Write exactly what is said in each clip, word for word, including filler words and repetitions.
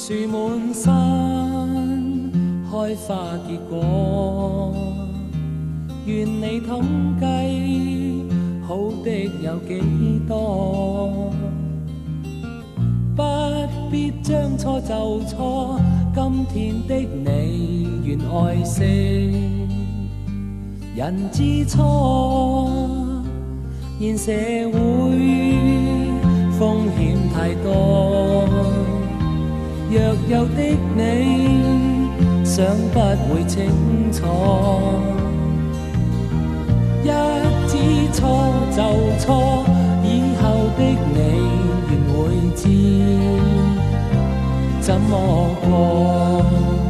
樹滿山，開花結果。願你統計好的有幾多？不必將錯就錯，今天的你願愛惜人之初。現社會風險太多，若有的你想不會清楚，一知錯就錯，以後的你願會知怎麼過。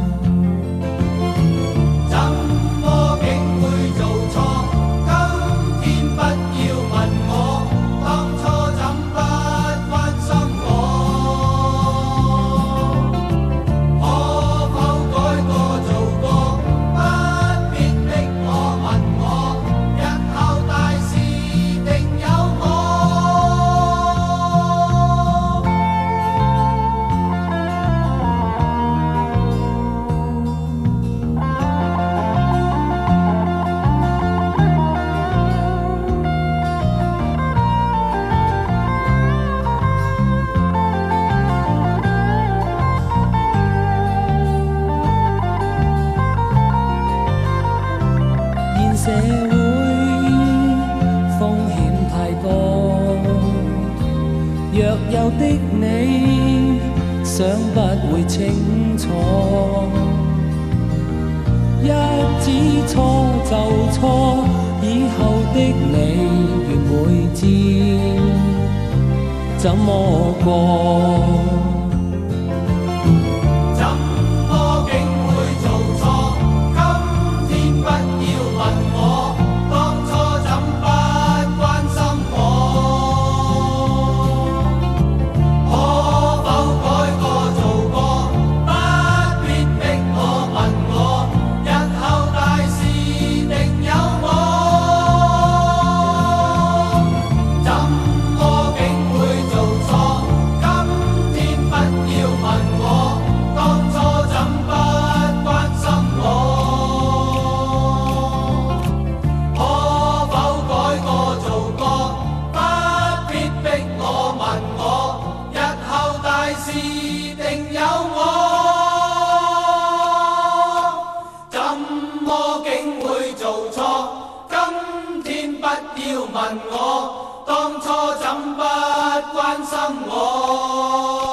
社會風險太多，若有的你想不會清楚，一知錯就錯，以後的你願會知怎麼過。定有我，怎麼竟會做錯？今天不要問我，當初怎不關心我？